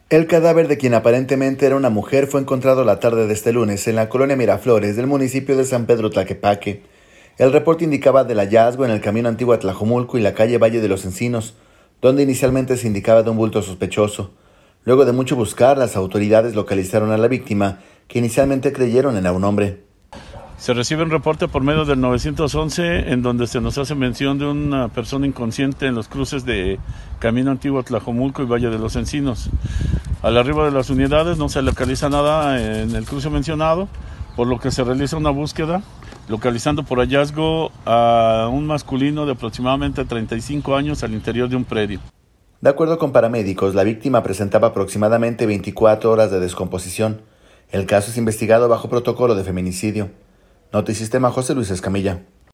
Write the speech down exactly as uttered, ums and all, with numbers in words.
El cadáver de quien aparentemente era una mujer fue encontrado la tarde de este lunes en la colonia Miraflores del municipio de San Pedro Tlaquepaque. El reporte indicaba del hallazgo en el camino antiguo a Tlajomulco y la calle Valle de los Encinos, donde inicialmente se indicaba de un bulto sospechoso. Luego de mucho buscar, las autoridades localizaron a la víctima, que inicialmente creyeron era un hombre. Se recibe un reporte por medio del nueve once en donde se nos hace mención de una persona inconsciente en los cruces de Camino Antiguo a Tlajomulco y Valle de los Encinos. Al arribo de las unidades no se localiza nada en el cruce mencionado, por lo que se realiza una búsqueda, localizando por hallazgo a un masculino de aproximadamente treinta y cinco años al interior de un predio. De acuerdo con paramédicos, la víctima presentaba aproximadamente veinticuatro horas de descomposición. El caso es investigado bajo protocolo de feminicidio. Notisistema José Luis Escamilla.